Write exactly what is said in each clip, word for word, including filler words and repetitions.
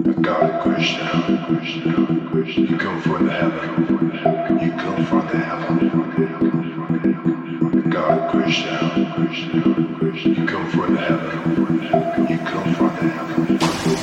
God crash down, crash down, crash down. You come for the heaven, you come for the heaven. God crash down, crash down, crash down. You come for the heaven, you come for the heaven.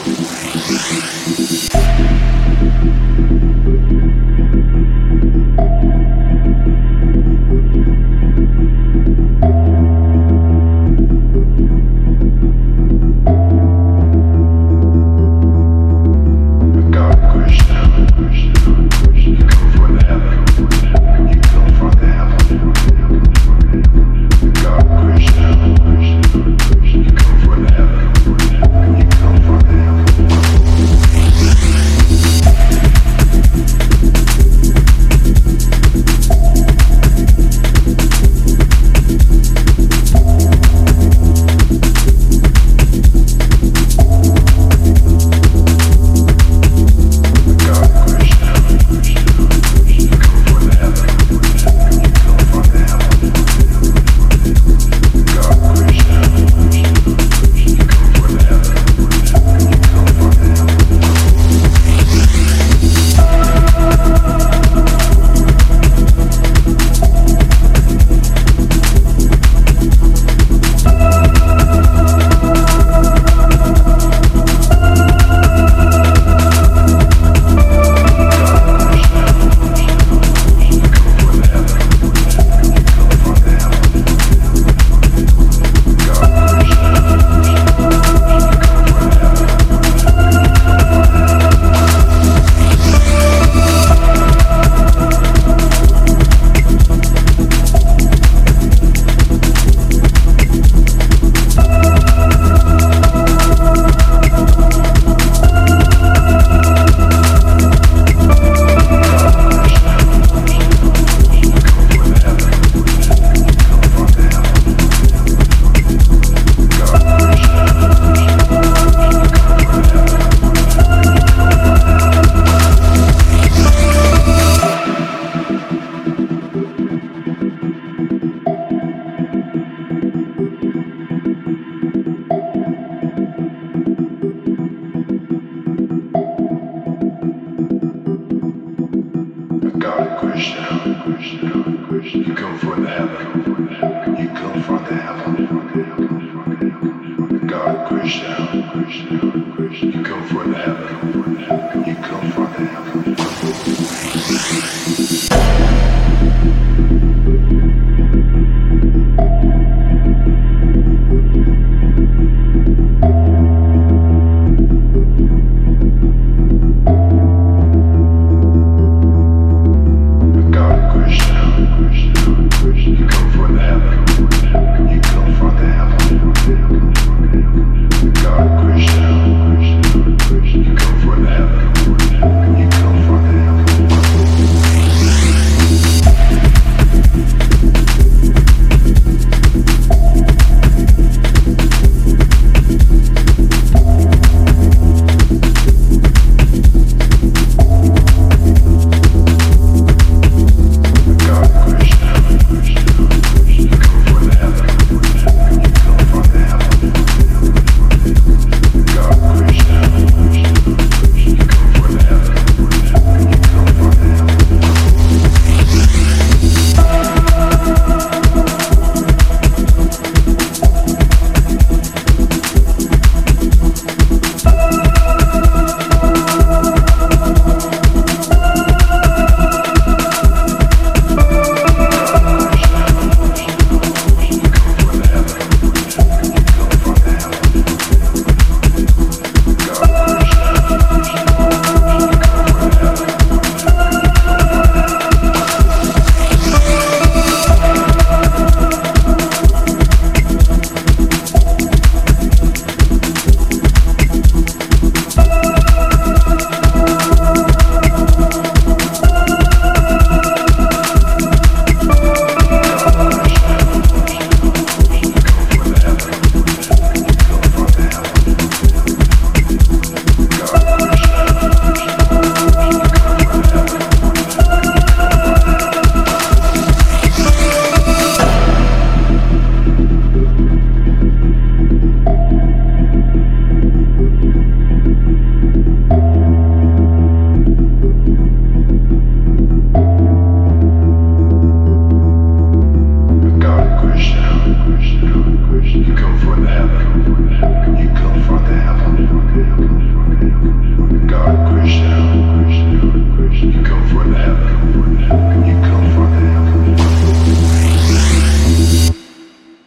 God crash down, crash down, crash down. You come for the heaven, you come for the heaven. God crash down, crash down, crash down. You come for the heaven.